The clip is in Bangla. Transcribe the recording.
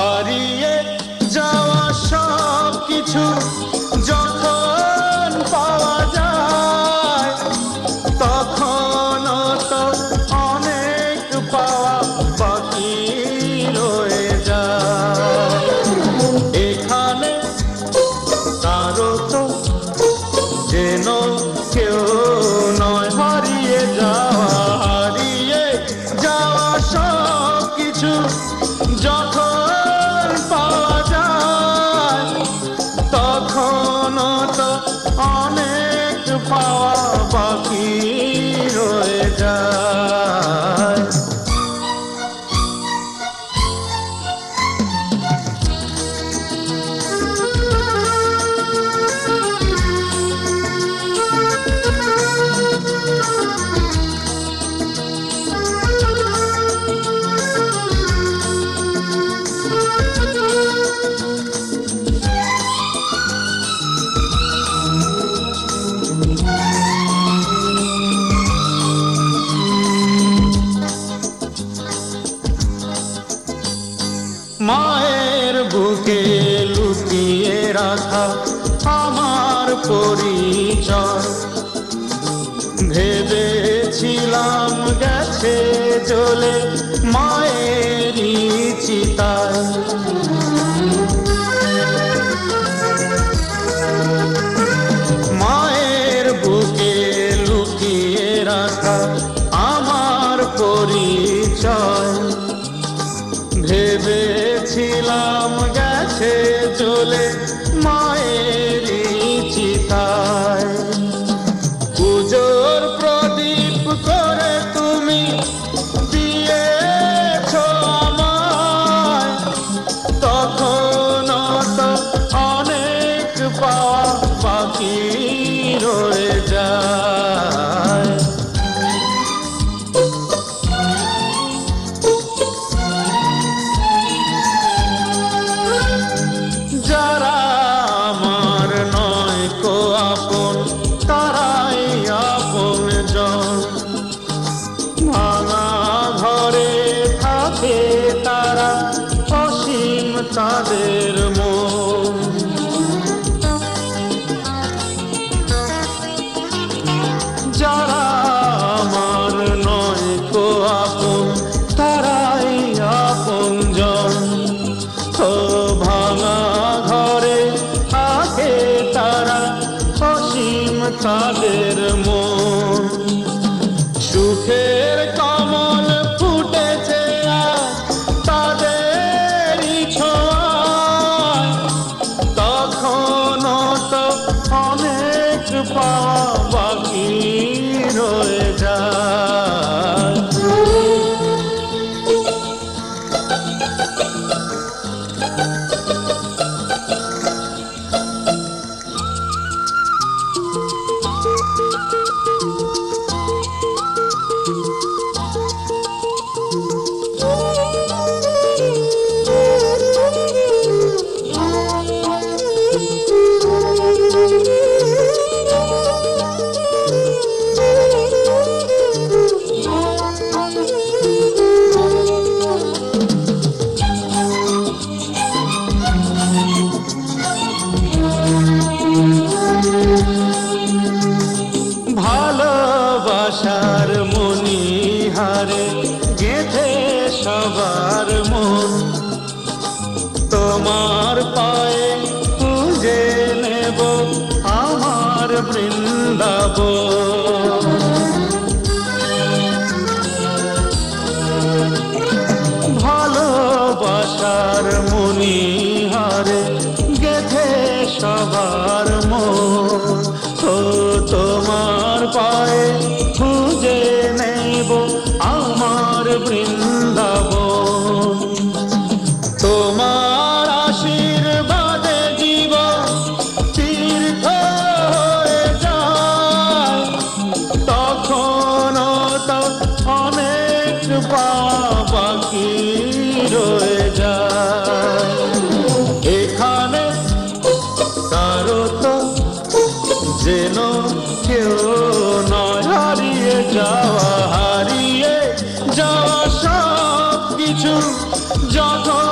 হারিয়ে যাওয়া সব কিছু যখন পাওয়া যায় তখন তো অনেক পাওয়া বাকি রয়ে যায়। এখানে কারো তো যেন কেউ নয় হারিয়ে যাওয়া সব কিছু যখন পাওয়া যায় তখন তো অনেক পাওয়া বাকি রয়ে যায়। মায়ের বুকে লুকিয়ে রাখা আমার পরিচয় ভেবেছিলাম গেছে জ্বলে মায়েরই চিতায়। মায়ের বুকে লুকিয়ে রাখা আমার পরিচয় ভেবেছিলাম গেছে চলে মায়েরই চিতায়। পুজোর প্রদীপ করে তুমি দিয়েছ আমায় তখন তো অনেক পাওয়া বাকি রয়ে যায়। যারা আমার নয় কো আপন তারাই আপন জন। ভাঙা ঘরে থাকে তারা অসীম তাদের মন। যারা আমার নয় কো আপন তারাই আপন জন। ভাঙা ঘরে থাকে তারা অসীম তাদের মন। সুখের কমল ফুটেছে তাদেরই ছোঁয়ায় তখন তো অনেক পাওয়া বাকি রয়ে যায়। ভালোবাসার মণিহারে গেঁথে সবার মন তোমার পায়ে পুজে নেব আমার বৃন্দাবন। ভালোবাসার মণিহারে গেঁথে সবার মন তোমার পায়ে খুঁজে নেব আমার বৃন্দাবন। তোমার আশীর্বাদে জীবন তীর্থ হয়ে যায় তখন তো অনেক পাওয়া বাকি রয়ে যায়। এখানে কারো তো যেন কেউ নয় হারিয়ে যাওয়া সব কিছু যখন